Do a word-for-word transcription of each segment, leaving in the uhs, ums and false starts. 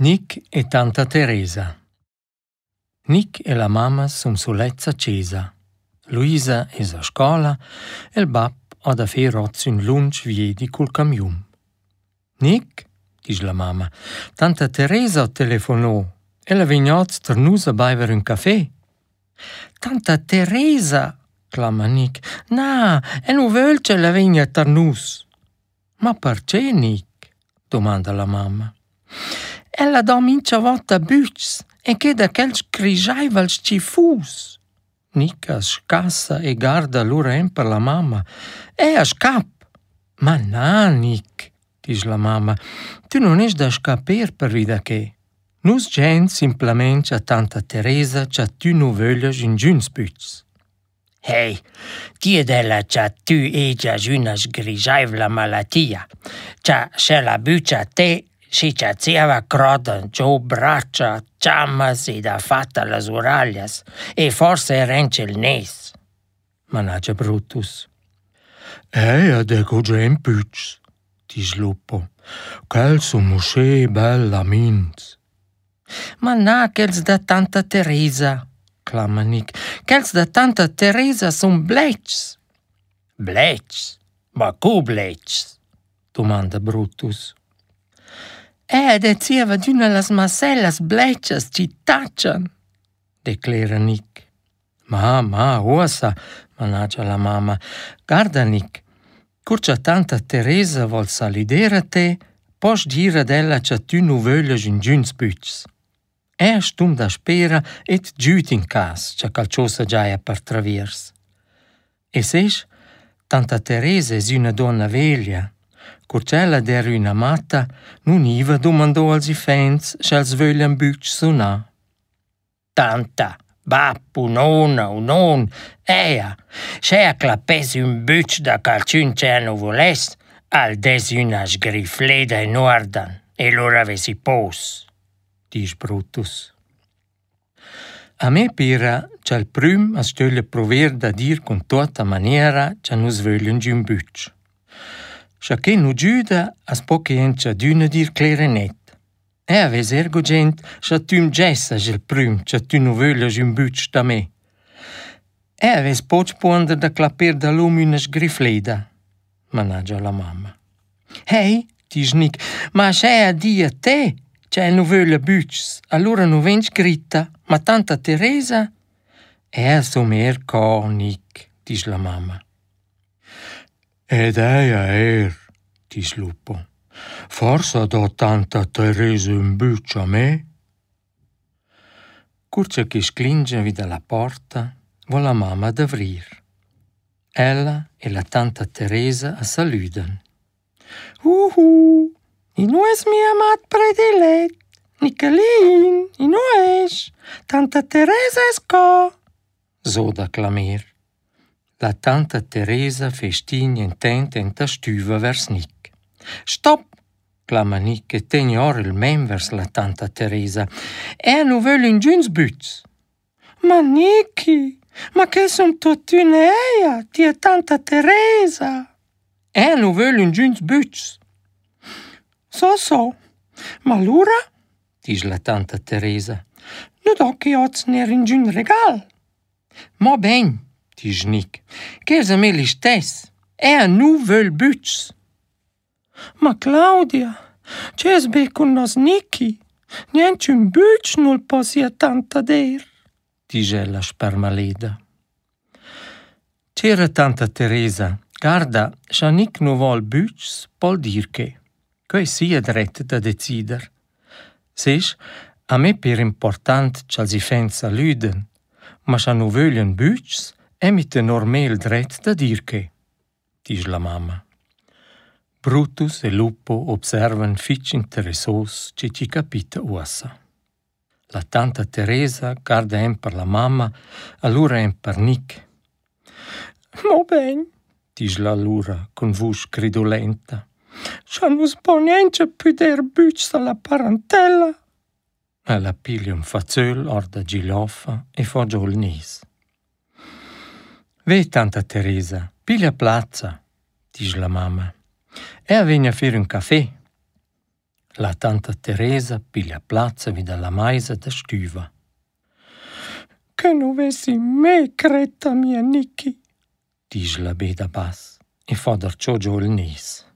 Nick e tanta Teresa. Nick e la mamma son su letza accesa. Luisa è a scola e il bab ha da fare oggi un lunch viedi col camion. Nick, dice la mamma, tanta Teresa telefonò e la vignozza per nus a bever un caffè. Tanta Teresa, clama Nick, na, e non vuol che la vigna per nus. Ma perché, Nick? Domanda la mamma. Ella dà mincia volta bucs e che da quel scrigiaival scifus. Nica scassa e guarda allora per la mamma. E a scap. Ma na, Nick, dice la mamma, tu non es da scapper per vida che. Nus gen simplement a tanta Teresa che tu non voglias in giuns bucs. Hey, die della che tu e già una sgrigiaivla malattia. Che se la buccia a te si c'aveva croda, giù braccia, ciammas e da fatta le uraglias, e forse rence il nes. Managgia Brutus. Ei, adeco già in pucs, dice Lupo. Quel son mosce bella minz. Ma na, quels da tanta Teresa, clama Nick. Quels da tanta Teresa son blecs. Blecs? Ma cu blecs? Domanda Brutus. Eh, diceva d'una las marcellas bleccias ci taccian, declara Nick. Ma, ma, ossa, managgia la mamma. Guarda, Nick, curcia tanta Teresa vol salidere a te, pos dire della che tu non voglias in giuns bucs. E stum da spera et giut in cas, che calciosa già è per traviers. E sesh, tanta Teresa es una donna veglia. Curcella der una matta, nun iva domandò als ifens se els voglian bucs sunar. Tanta, bappu, nonna, un non, ea, se a clapesi un buc da calciun ce non voles, al des una sgrifleda in ordan, e l'ora vesi pos, dice Brutus. A me pira che il prum a stölle prover da dir con tutta maniera che nus voglian giun buc. Scha che nu giuda as poche encha d'una dir clarinet. E aves ergo gent scha tum gessa gel prüm che tu nu voglias un buc da me. E aves poch ponder da clapper da l'um una sgrifleda, managgia la mamma. Hey, dice Nick, ma se a dia te che nu voglia bucs, allora nu ven scritta, ma tanta Teresa? E a somer co, Nick, dice la mamma. Ed eia er, dice Lupo. Forse do tanta Teresa un buc a me? Curcia che sclinge vide la porta, vo la mamma d'avrir. Ella e la tanta Teresa a saluden. Uhu, i nu es mia amat predilet, Nichelin, i nu es, tanta Teresa es co, zoda clamir. La tanta Teresa festigna intent en ta stuva vers Nick. Stop, clama Nick e tegna ora il mem vers la tanta Teresa. E nu völ in giuns bucs. Ma Nicky, ma che son tutti un'eia, tia tanta Teresa. E nu völ in giuns bucs. So so, ma allora, dice la tanta Teresa, nu do che oz ner in giun regal. Ma ben, dice Nick, che es a me li stess, e a nu völ bucs. Ma Claudia, c'es be con nos Nicky, niente un buc nul posia tanta der, dice ella spermaleda. C'era tanta Teresa, guarda, scha Nick nu vol bucs, pol dir che, che sia dret da decider. Sesh, a me per important c'als i fens saluden, ma scha nu voglian bucs, e mit normal dret da dir che, dice la mamma. Brutus e Lupo observan fitch interessos che ci capita uassa. La tanta Teresa guarda em per la mamma, allura em per Nick. Mo ben, dice la allura con voce credulenta. Scha nu sponenche puder bucs alla parentela. Ella piglia un fazzöl or da giloffa e fa giù il nes. Ve, tanta Teresa, piglia plazza, dice la mamma. E a vegna a fare un caffè. La tanta Teresa piglia plazza vida la maisa da stüva. Che non vessi me cretta mia Nicky, dice la beda bass e fa darciò giù il nes.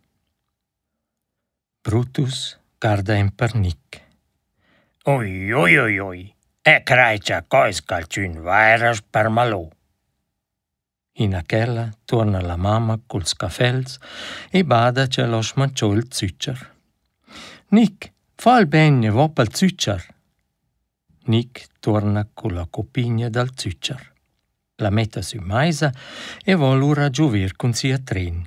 Brutus guarda in per Nick. Oi, oi, oi, oi, e craicia cois calciun vairas per malò. In aquella torna la mamma col scafels e bada c'è lo smanciò il zuccer. Nick, fa il bene, va pel zuccer. Nick torna con la copigna dal zuccer. La mette su maisa e va l'ora giovir con sia tren.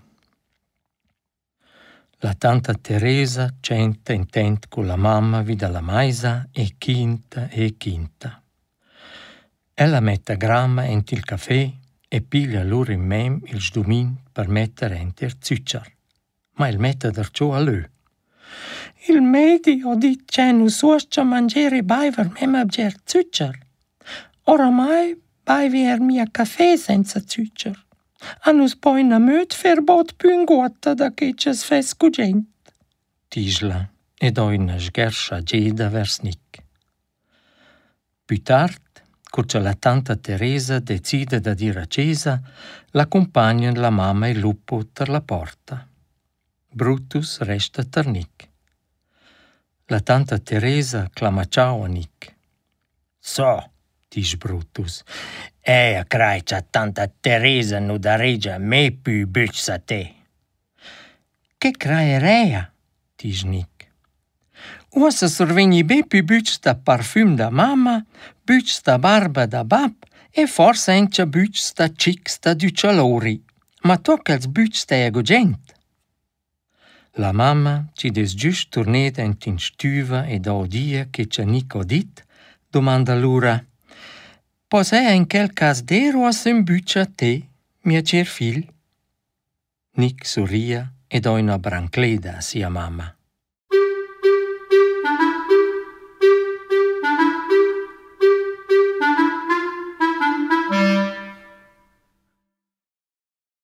La tanta Teresa centa intent con la mamma vida la maisa e quinta e quinta. Ella mette gramma ent il caffè e piglia l'ora in mem il sdumin per mettere ent il zuccer. Ma il mette darciò a lui. Il medi ho dit c'è non suoscia mangiare e baiver mem abger zuccer. Oramai baivi er mia caffè senza zuccer. Annus poi na möt verbot più guatta da che c'è sfescugent. Tisla ed ho una sgerscia geda vers Nick. Più tard, curcia la tanta Teresa decide da dire a Cesa, l'accompagnan la mamma e lupo per la porta. Brutus resta ter Nick. La tanta Teresa clama ciao a Nick. So, dice Brutus. e a craicia tanta Teresa nu da regia me più bücsa te. Che craerea, dice Nick. Uossa sorvegni be più bücs da parfum da mamma, bücs da barba da bab e forse encia bücs da cics da ducialori, ma tocca els bücs da ego gent. La mamma ci des giust torneta in tin stüva e da odia che c'è Nick ho dit, domanda l'ura. Posè in quel cas d'ero a un bücs a te, mia cer fil? Nick sorria e da una brancleda a sia mamma.